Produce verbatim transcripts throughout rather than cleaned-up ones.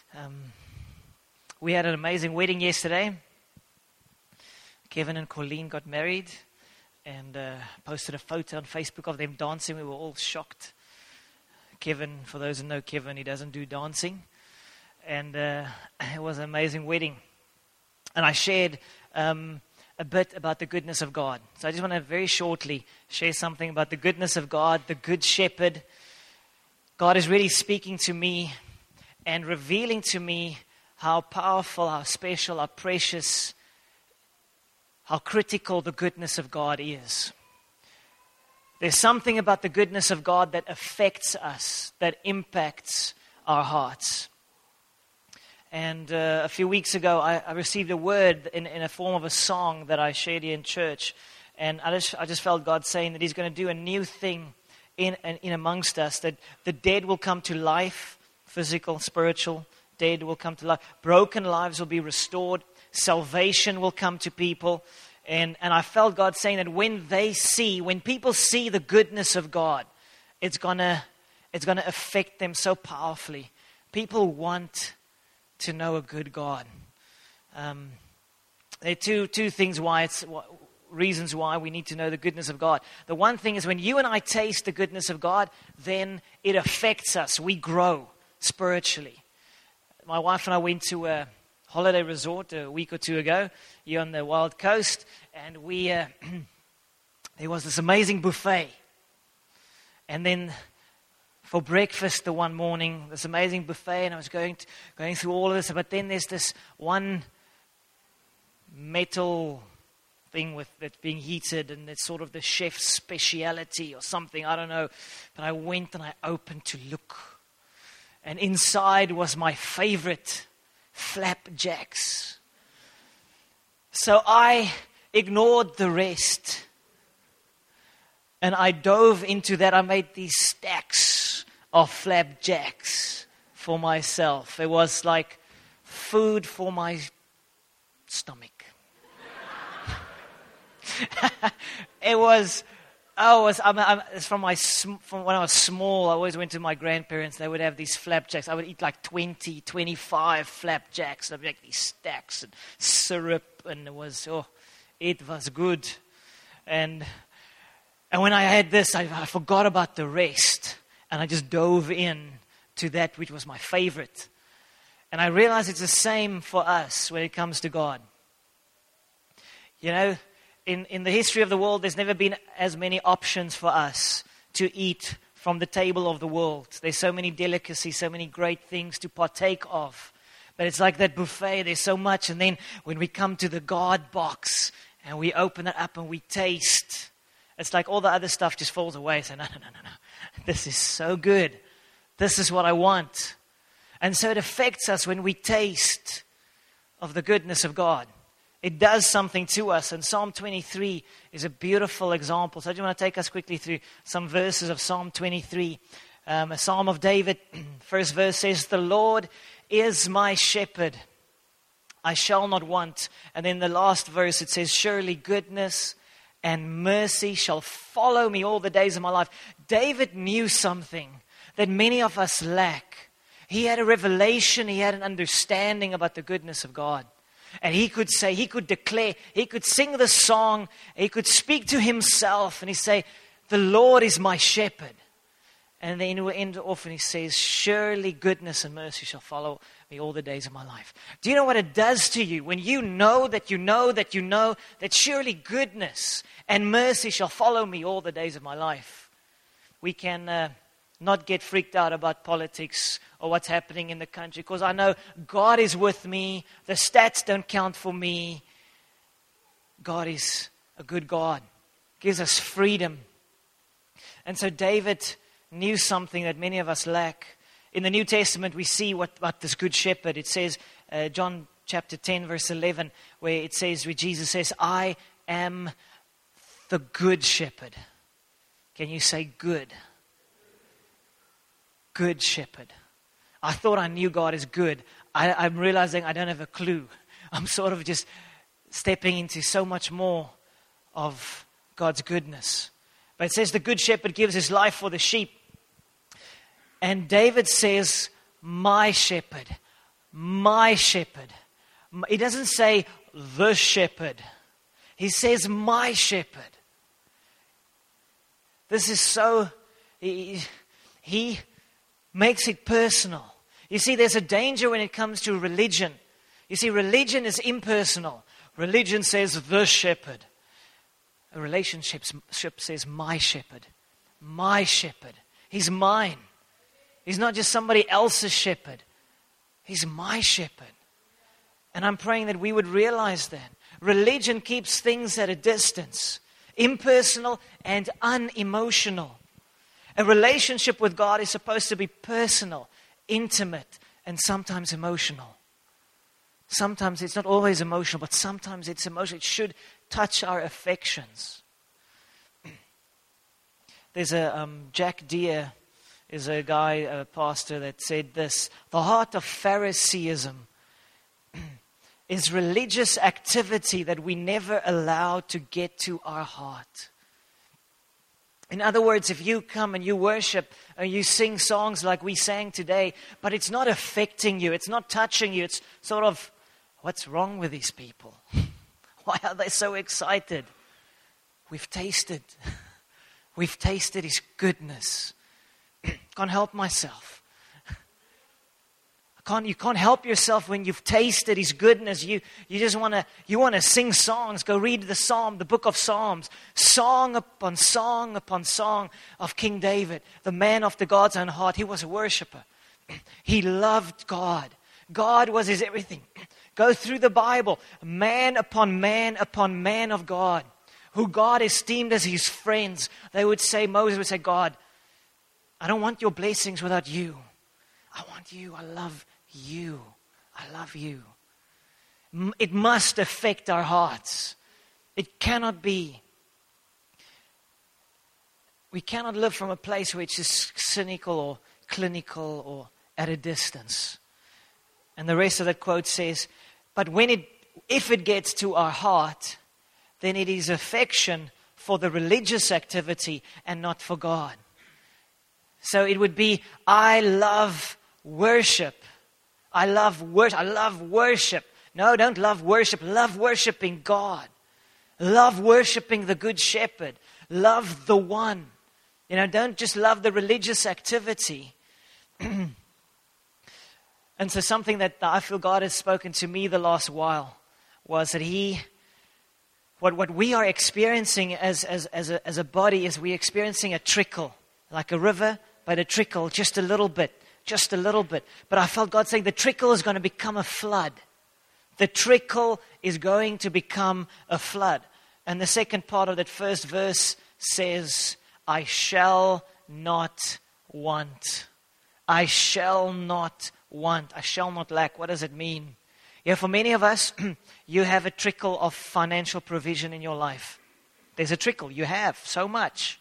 Um, we had an amazing wedding yesterday. Kevin and Colleen got married and uh, posted a photo on Facebook of them dancing. We were all shocked. Kevin, for those who know Kevin, he doesn't do dancing. And uh, it was an amazing wedding. And I shared um, a bit about the goodness of God. So I just want to very shortly share something about the goodness of God, the Good Shepherd. God is really speaking to me and revealing to me how powerful, how special, how precious, how critical the goodness of God is. There's something about the goodness of God that affects us, that impacts our hearts. And uh, a few weeks ago, I, I received a word in, in a form of a song that I shared here in church. And I just, I just felt God saying that He's going to do a new thing in, in, in amongst us, that the dead will come to life, physical, spiritual, dead will come to life. Broken lives will be restored. Salvation will come to people. And, and I felt God saying that when they see, when people see the goodness of God, it's gonna, it's gonna affect them so powerfully. People want to know a good God. Um, there are two, two things why it's, reasons why we need to know the goodness of God. The one thing is when you and I taste the goodness of God, then it affects us. We grow spiritually. My wife and I went to a holiday resort a week or two ago here on the Wild Coast, and we uh, there was this amazing buffet. And then for breakfast the one morning, this amazing buffet, and I was going to, going through all of this, but then there's this one metal thing with that's being heated, and it's sort of the chef's speciality or something, I don't know. But I went and I opened to look. And inside was my favorite flapjacks. So I ignored the rest. And I dove into that. I made these stacks of flapjacks for myself. It was like food for my stomach. It was... Oh, it's, I'm, I'm, it's from my from when I was small. I always went to my grandparents. They would have these flapjacks. I would eat like twenty, twenty-five flapjacks. I'd make these stacks and syrup, and it was oh, it was good. And and when I had this, I, I forgot about the rest, and I just dove in to that which was my favorite. And I realized it's the same for us when it comes to God. You know. In, in the history of the world, there's never been as many options for us to eat from the table of the world. There's so many delicacies, so many great things to partake of. But it's like that buffet, there's so much. And then when we come to the God box and we open it up and we taste, it's like all the other stuff just falls away. So no, no, no, no, no. This is so good. This is what I want. And so it affects us when we taste of the goodness of God. It does something to us, and Psalm twenty-three is a beautiful example. So I just want to take us quickly through some verses of Psalm twenty-three. Um, a Psalm of David, first verse says, "The Lord is my shepherd, I shall not want." And then the last verse it says, "Surely goodness and mercy shall follow me all the days of my life." David knew something that many of us lack. He had a revelation, he had an understanding about the goodness of God. And he could say, he could declare, he could sing the song, he could speak to himself, and he'd say, "The Lord is my shepherd." And then he will end off and he says, "Surely goodness and mercy shall follow me all the days of my life." Do you know what it does to you when you know that you know that you know that surely goodness and mercy shall follow me all the days of my life? We can uh, not get freaked out about politics or what's happening in the country, because I know God is with me. The stats don't count for me. God is a good God. Gives us freedom. And so David knew something that many of us lack. In the New Testament, we see what, what this good shepherd, it says, uh, John chapter ten, verse eleven, where it says, where Jesus says, "I am the good shepherd." Can you say good? Good shepherd. I thought I knew God is good. I, I'm realizing I don't have a clue. I'm sort of just stepping into so much more of God's goodness. But it says the good shepherd gives his life for the sheep. And David says, "My shepherd, my shepherd. He doesn't say the shepherd. He says my shepherd. This is so, he, he makes it personal. You see, there's a danger when it comes to religion. You see, religion is impersonal. Religion says the shepherd. A relationship says my shepherd. My shepherd. He's mine. He's not just somebody else's shepherd. He's my shepherd. And I'm praying that we would realize that. Religion keeps things at a distance. Impersonal and unemotional. A relationship with God is supposed to be personal, intimate, and sometimes emotional. Sometimes it's not always emotional, but sometimes it's emotional. It should touch our affections. There's a um, Jack Deere is a guy, a pastor, that said this: the heart of Phariseeism is religious activity that we never allow to get to our heart. In other words, if you come and you worship and you sing songs like we sang today, but it's not affecting you, it's not touching you, it's sort of, what's wrong with these people? Why are they so excited? We've tasted. We've tasted His goodness. Can't help myself. I can't, you can't help yourself when you've tasted His goodness. You, you just want to you want to sing songs. Go read the Psalm, the book of Psalms. Song upon song upon song of King David, the man after God's own heart. He was a worshiper. He loved God. God was his everything. Go through the Bible, man upon man upon man of God, who God esteemed as His friends. They would say, Moses would say, God, I don't want your blessings without you. I want you. I love you. I love you. It must affect our hearts. It cannot be. We cannot live from a place which is cynical or clinical or at a distance. And the rest of that quote says, but when it, if it gets to our heart, then it is affection for the religious activity and not for God. So it would be, I love worship. I love worship. I love worship. No, don't love worship. Love worshiping God. Love worshiping the Good Shepherd. Love the One. You know, don't just love the religious activity. And so something that I feel God has spoken to me the last while was that He, what, what we are experiencing as, as, as, a, as a body is we're experiencing a trickle, like a river, but a trickle, just a little bit, just a little bit. But I felt God saying the trickle is going to become a flood. The trickle is going to become a flood. And the second part of that first verse says, I shall not want. I shall not want. I shall not lack. What does it mean? Yeah, for many of us, you have a trickle of financial provision in your life. There's a trickle. You have so much.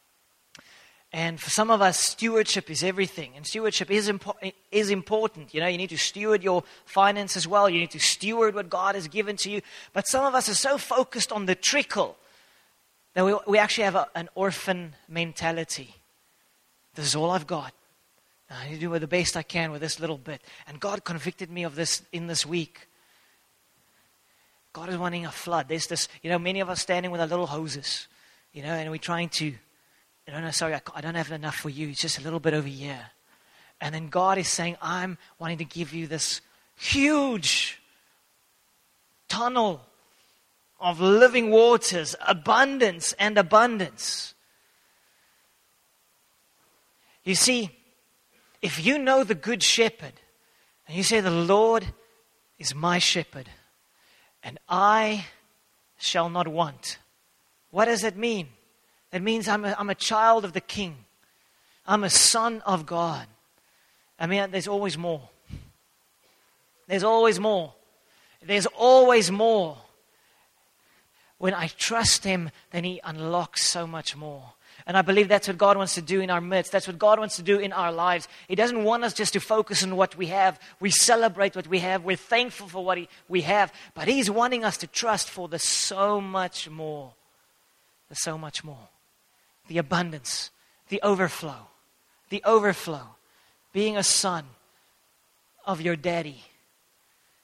And for some of us, stewardship is everything. And stewardship is, impo- is important. You know, you need to steward your finances well. You need to steward what God has given to you. But some of us are so focused on the trickle that we, we actually have a, an orphan mentality. This is all I've got. I need to do the best I can with this little bit. And God convicted me of this in this week. God is wanting a flood. There's this, you know, many of us standing with our little hoses, you know, and we're trying to, no, no, sorry, I, I don't have enough for you. It's just a little bit over here. And then God is saying, I'm wanting to give you this huge tunnel of living waters, abundance and abundance. You see, if you know the Good Shepherd, and you say, the Lord is my shepherd, and I shall not want. What does that mean? That means I'm a, I'm a child of the King. I'm a son of God. I mean, there's always more. There's always more. There's always more. When I trust Him, then He unlocks so much more. And I believe that's what God wants to do in our midst. That's what God wants to do in our lives. He doesn't want us just to focus on what we have. We celebrate what we have. We're thankful for what he, we have. But He's wanting us to trust for the so much more. The so much more. The abundance. The overflow. The overflow. Being a son of your daddy.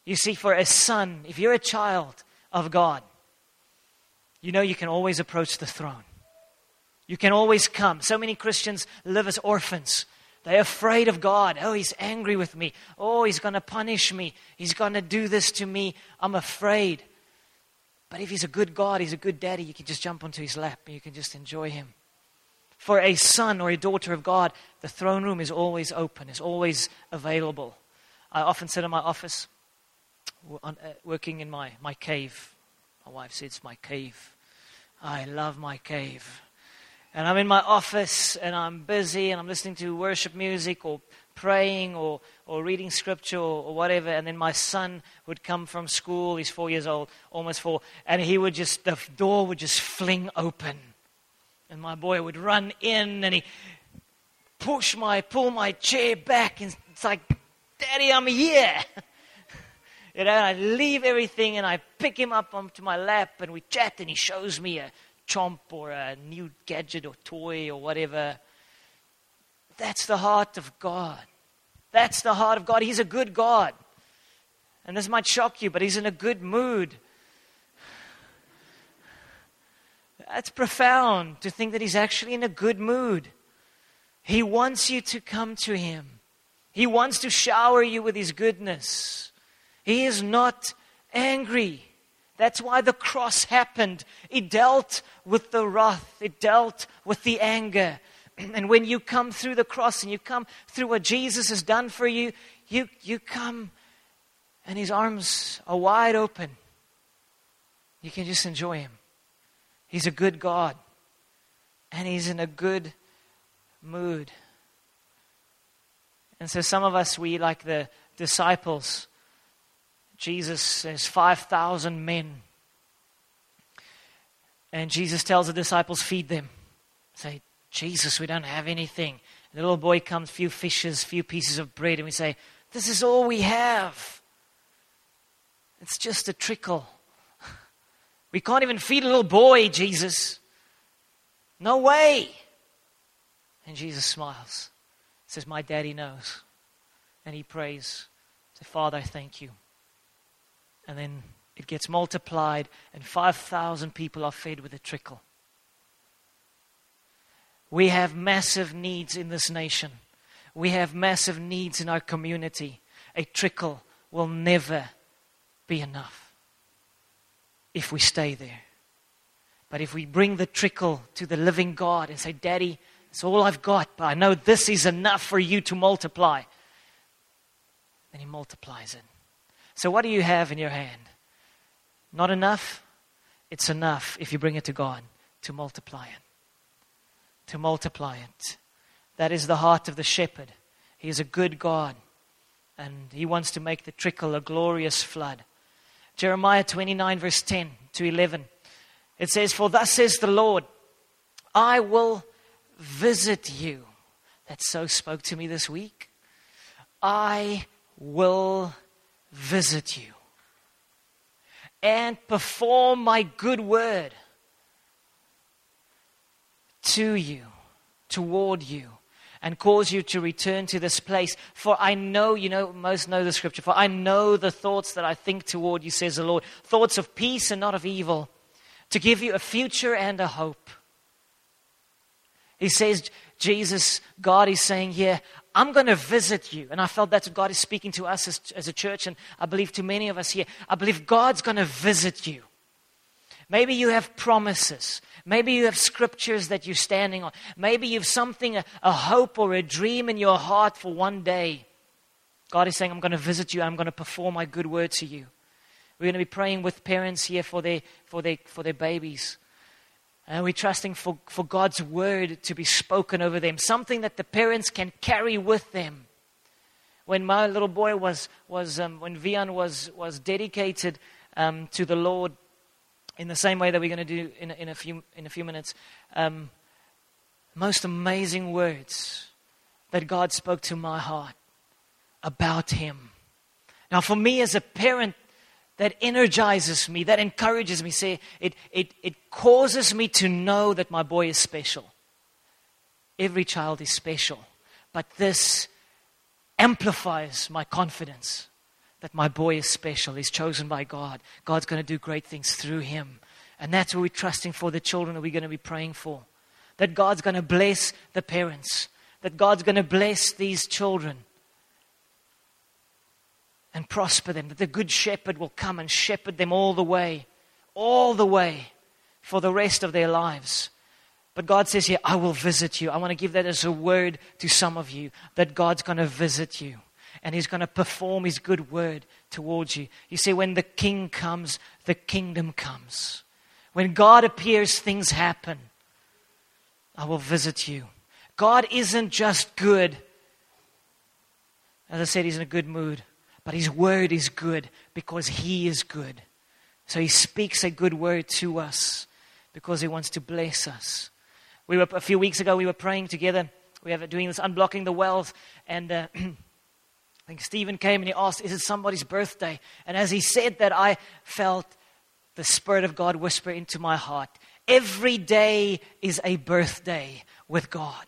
You see, for a son, if you're a child of God, you know you can always approach the throne. You can always come. So many Christians live as orphans. They're afraid of God. Oh, He's angry with me. Oh, He's going to punish me. He's going to do this to me. I'm afraid. But if He's a good God, He's a good daddy, you can just jump onto His lap and you can just enjoy Him. For a son or a daughter of God, the throne room is always open, is always available. I often sit in my office, working in my, my cave. My wife says it's my cave. I love my cave. And I'm in my office and I'm busy and I'm listening to worship music or praying or, or reading scripture or, or whatever. And then my son would come from school. He's four years old, almost four. And he would just, the door would just fling open. And my boy would run in and he push my, pull my chair back. And it's like, Daddy, I'm here. You know, and I leave everything and I pick him up onto my lap and we chat and he shows me a chomp or a new gadget or toy or whatever. That's the heart of God. That's the heart of God. He's a good God. And this might shock you, but He's in a good mood. That's profound to think that He's actually in a good mood. He wants you to come to Him. He wants to shower you with His goodness. He is not angry. That's why the cross happened. It dealt with the wrath. It dealt with the anger. And when you come through the cross and you come through what Jesus has done for you, you, you come and His arms are wide open. You can just enjoy Him. He's a good God. And He's in a good mood. And so some of us, we like the disciples. Jesus says five thousand men. And Jesus tells the disciples, feed them. Say, Jesus, we don't have anything. And the little boy comes, few fishes, few pieces of bread. And we say, this is all we have. It's just a trickle. We can't even feed a little boy, Jesus. No way. And Jesus smiles. Says, my daddy knows. And He prays. Say, Father, I thank you. And then it gets multiplied and five thousand people are fed with a trickle. We have massive needs in this nation. We have massive needs in our community. A trickle will never be enough if we stay there. But if we bring the trickle to the living God and say, Daddy, it's all I've got, but I know this is enough for you to multiply, then He multiplies it. So what do you have in your hand? Not enough? It's enough if you bring it to God to multiply it. To multiply it. That is the heart of the shepherd. He is a good God. And He wants to make the trickle a glorious flood. Jeremiah twenty-nine verse ten to eleven. It says, for thus says the Lord, I will visit you. That so spoke to me this week. I will visit you and perform my good word to you, toward you, and cause you to return to this place. For I know, you know, most know the scripture, for I know the thoughts that I think toward you, says the Lord, thoughts of peace and not of evil, to give you a future and a hope. He says, Jesus, God is saying here, I'm going to visit you. And I felt that's what God is speaking to us as, as a church, and I believe to many of us here. I believe God's going to visit you. Maybe you have promises. Maybe you have scriptures that you're standing on. Maybe you have something, a, a hope or a dream in your heart for one day. God is saying, I'm going to visit you. I'm going to perform my good word to you. We're going to be praying with parents here for their, for their, for their babies. And we're trusting for, for God's word to be spoken over them. Something that the parents can carry with them. When my little boy was, was um, when Vian was, was dedicated um, to the Lord, in the same way that we're going to do in, in, a, few, in a few minutes, um, most amazing words that God spoke to my heart about him. Now for me as a parent, that energizes me, that encourages me. Say, it, it, it causes me to know that my boy is special. Every child is special. But this amplifies my confidence that my boy is special. He's chosen by God. God's going to do great things through him. And that's what we're trusting for the children that we're going to be praying for. That God's going to bless the parents. That God's going to bless these children and prosper them. That the good shepherd will come and shepherd them all the way. All the way for the rest of their lives. But God says here, I will visit you. I want to give that as a word to some of you. That God's going to visit you. And He's going to perform His good word towards you. You see, when the King comes, the kingdom comes. When God appears, things happen. I will visit you. God isn't just good. As I said, He's in a good mood. But His word is good because He is good. So He speaks a good word to us because He wants to bless us. We were a few weeks ago, we were praying together. We were doing this Unblocking the Wells. And uh, I think Stephen came and he asked, is it somebody's birthday? And as he said that, I felt the Spirit of God whisper into my heart, every day is a birthday with God.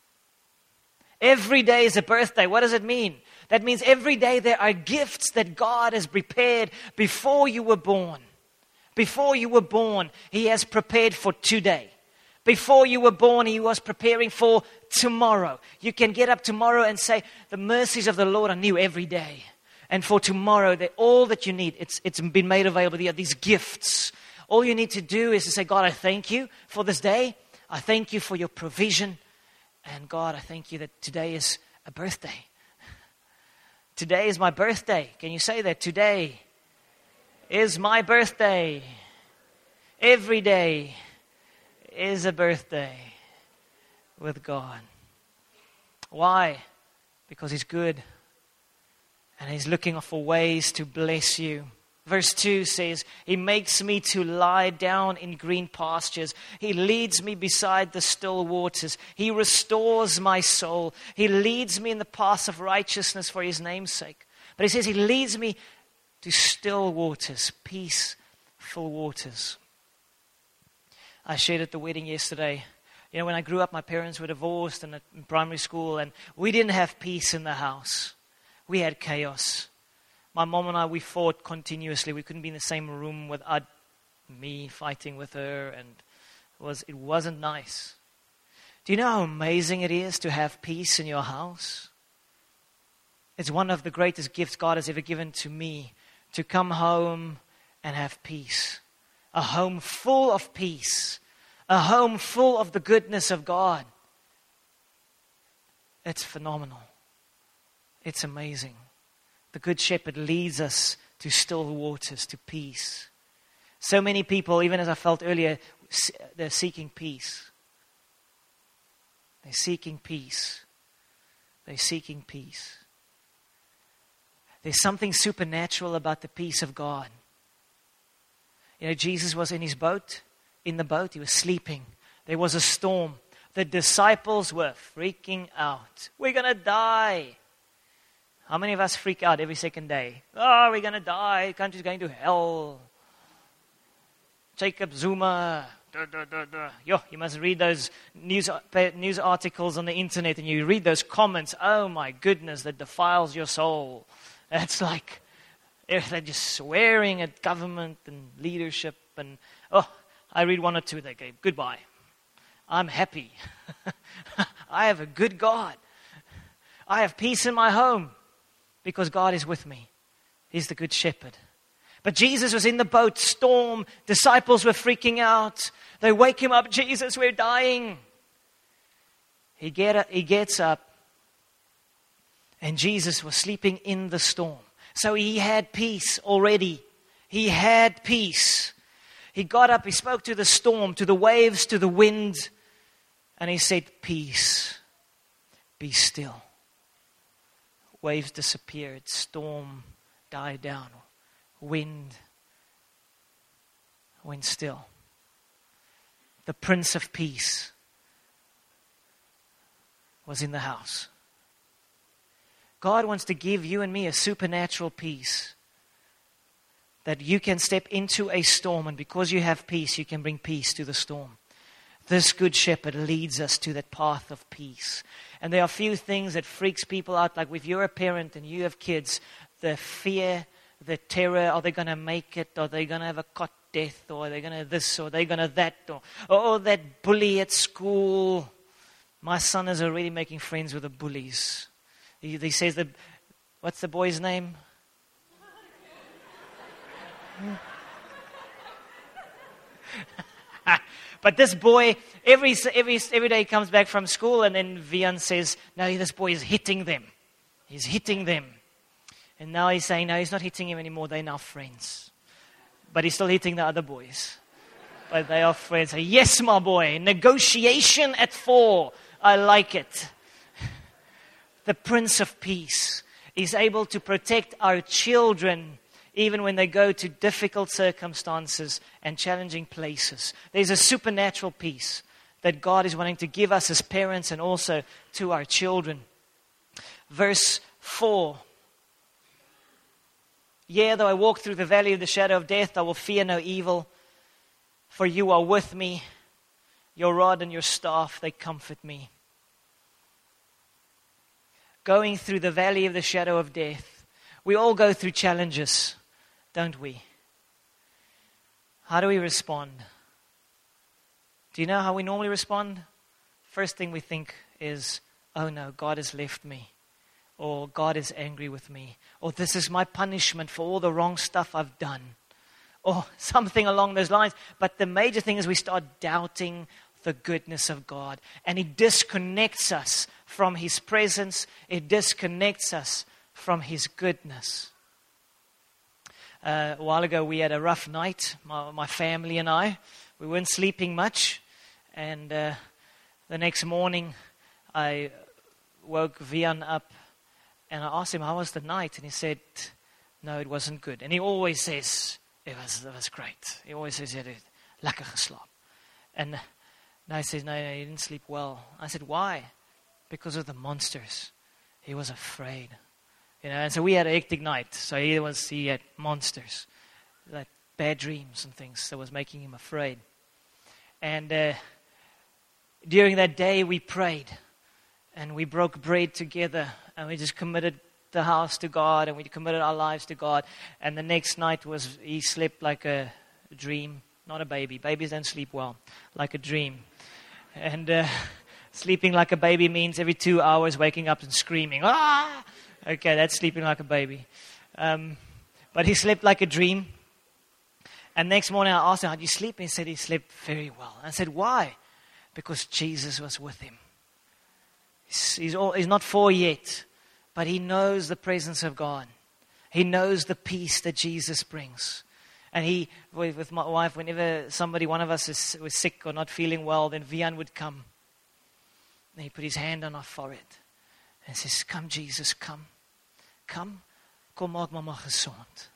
Every day is a birthday. What does it mean? That means every day there are gifts that God has prepared before you were born. Before you were born, He has prepared for today. Before you were born, He was preparing for tomorrow. You can get up tomorrow and say, the mercies of the Lord are new every day. And for tomorrow, all that you need, it's, it's been made available. There are these gifts. All you need to do is to say, God, I thank you for this day. I thank you for your provision. And God, I thank you that today is a birthday. Today is my birthday. Can you say that? Today is my birthday. Every day is a birthday with God. Why? Because He's good. And He's looking for ways to bless you. Verse two says, He makes me to lie down in green pastures. He leads me beside the still waters. He restores my soul. He leads me in the paths of righteousness for His name's sake. But He says He leads me to still waters, peaceful waters. I shared at the wedding yesterday. You know, when I grew up, my parents were divorced and in primary school, and we didn't have peace in the house. We had chaos. My mom and I, we fought continuously. We couldn't be in the same room without me fighting with her, and it, was, it wasn't nice. Do you know how amazing it is to have peace in your house? It's one of the greatest gifts God has ever given to me, to come home and have peace. A home full of peace. A home full of the goodness of God. It's phenomenal. It's amazing. The Good Shepherd leads us to still waters, to peace. So many people, even as I felt earlier, they're seeking peace. They're seeking peace. They're seeking peace. There's something supernatural about the peace of God. You know, Jesus was in his boat, in the boat, he was sleeping. There was a storm. The disciples were freaking out. We're going to die. How many of us freak out every second day? Oh, we're going to die. The country's going to hell. Jacob Zuma. Duh, duh, duh, duh. Yo, you must read those news, news articles on the internet and you read those comments. Oh my goodness, that defiles your soul. That's like, they're just swearing at government and leadership. And oh, I read one or two, they go, goodbye. I'm happy. I have a good God. I have peace in my home because God is with me. He's the good shepherd. But Jesus was in the boat, storm. Disciples were freaking out. They wake him up, Jesus, we're dying. He, get, he gets up, and Jesus was sleeping in the storm. So he had peace already. He had peace. He got up, he spoke to the storm, to the waves, to the wind, and he said, peace, be still. Waves disappeared, storm died down, wind went still. The Prince of Peace was in the house. God wants to give you and me a supernatural peace that you can step into a storm, and because you have peace, you can bring peace to the storm. This good shepherd leads us to that path of peace. And there are a few things that freaks people out, like if you're a parent and you have kids, the fear, the terror. Are they going to make it? Are they going to have a cot death? Or are they going to this? Or are they going to that? Or oh, that bully at school. My son is already making friends with the bullies. He, he says, that, what's the boy's name? But this boy, every, every, every day he comes back from school, and then Vian says, no, this boy is hitting them. He's hitting them. And now he's saying, no, he's not hitting him anymore. They're now friends. But he's still hitting the other boys. But they are friends. So, yes, my boy, negotiation at four. I like it. The Prince of Peace is able to protect our children even when they go to difficult circumstances and challenging places. There's a supernatural peace that God is wanting to give us as parents and also to our children. Verse four. Yea, though I walk through the valley of the shadow of death, I will fear no evil, for you are with me. Your rod and your staff, they comfort me. Going through the valley of the shadow of death. We all go through challenges, don't we? How do we respond? Do you know how we normally respond? First thing we think is, oh no, God has left me. Or God is angry with me. Or this is my punishment for all the wrong stuff I've done. Or something along those lines. But the major thing is we start doubting the goodness of God. And it disconnects us from His presence. It disconnects us from His goodness. Uh, a while ago we had a rough night, my, my family and I. We weren't sleeping much. And uh, the next morning I woke Vian up. And I asked him, how was the night? And he said, no, it wasn't good. And he always says, it was, it was great. He always says, he had lekker geslaap. And now he says, no, no, he didn't sleep well. I said, why? Because of the monsters. He was afraid. You know, and so we had a hectic night. So he was, he had monsters, like bad dreams and things that was making him afraid. And uh, during that day we prayed. And we broke bread together, and we just committed the house to God, and we committed our lives to God. And the next night was, he slept like a dream, not a baby. Babies don't sleep well, like a dream. And uh, sleeping like a baby means every two hours waking up and screaming, ah! Okay, that's sleeping like a baby. Um, but he slept like a dream. And next morning I asked him, how did you sleep? And he said he slept very well. And I said, why? Because Jesus was with him. He's, he's, all, he's not four yet, but he knows the presence of God. He knows the peace that Jesus brings. And he, with, with my wife, whenever somebody, one of us is, was sick or not feeling well, then Vian would come. And he put his hand on our forehead and says, come Jesus, come. Come, kom maak mama gezond.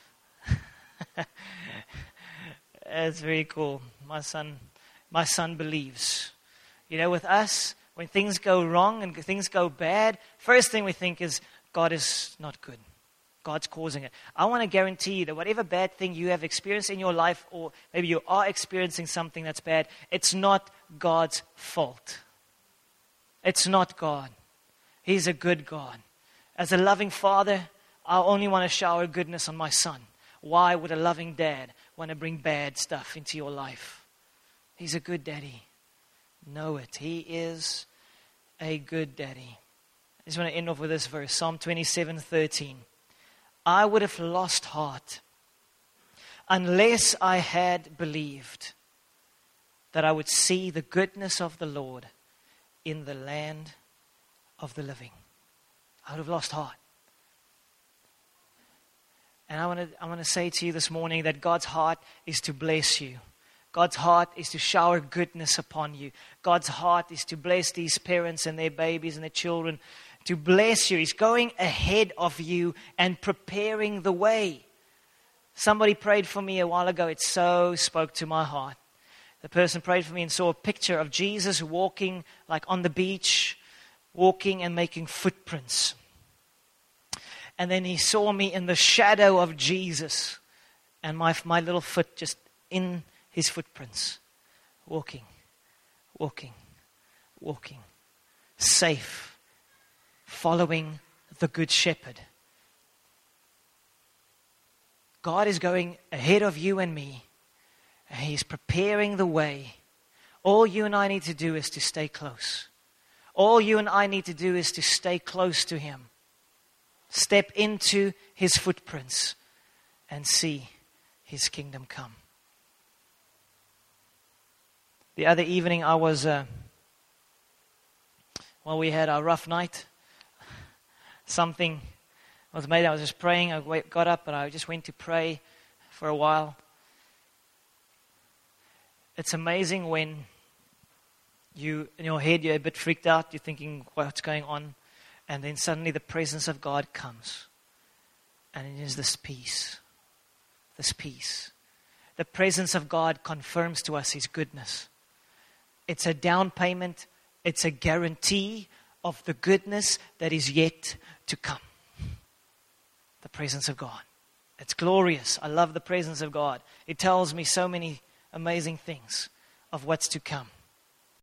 That's very cool. My son, my son believes. You know, with us, when things go wrong and things go bad, first thing we think is, God is not good. God's causing it. I want to guarantee you that whatever bad thing you have experienced in your life, or maybe you are experiencing something that's bad, it's not God's fault. It's not God. He's a good God. As a loving father, I only want to shower goodness on my son. Why would a loving dad want to bring bad stuff into your life? He's a good daddy. Know it. He is a good daddy. I just want to end off with this verse, Psalm twenty-seven thirteen. I would have lost heart unless I had believed that I would see the goodness of the Lord in the land of the living. I would have lost heart. And I want to I want to say to you this morning that God's heart is to bless you. God's heart is to shower goodness upon you. God's heart is to bless these parents and their babies and their children, to bless you. He's going ahead of you and preparing the way. Somebody prayed for me a while ago. It so spoke to my heart. The person prayed for me and saw a picture of Jesus walking like on the beach, walking and making footprints. And then he saw me in the shadow of Jesus and my, my little foot just in his footprints, walking, walking, walking, safe, following the Good Shepherd. God is going ahead of you and me, and He's preparing the way. All you and I need to do is to stay close. All you and I need to do is to stay close to Him. Step into His footprints and see His kingdom come. The other evening I was, uh, well, we had a rough night. Something was made. I was just praying. I got up and I just went to pray for a while. It's amazing when you, in your head, you're a bit freaked out. You're thinking, what's going on? And then suddenly the presence of God comes. And it is this peace. This peace. The presence of God confirms to us His goodness. It's a down payment. It's a guarantee of the goodness that is yet to come. The presence of God. It's glorious. I love the presence of God. It tells me so many amazing things of what's to come.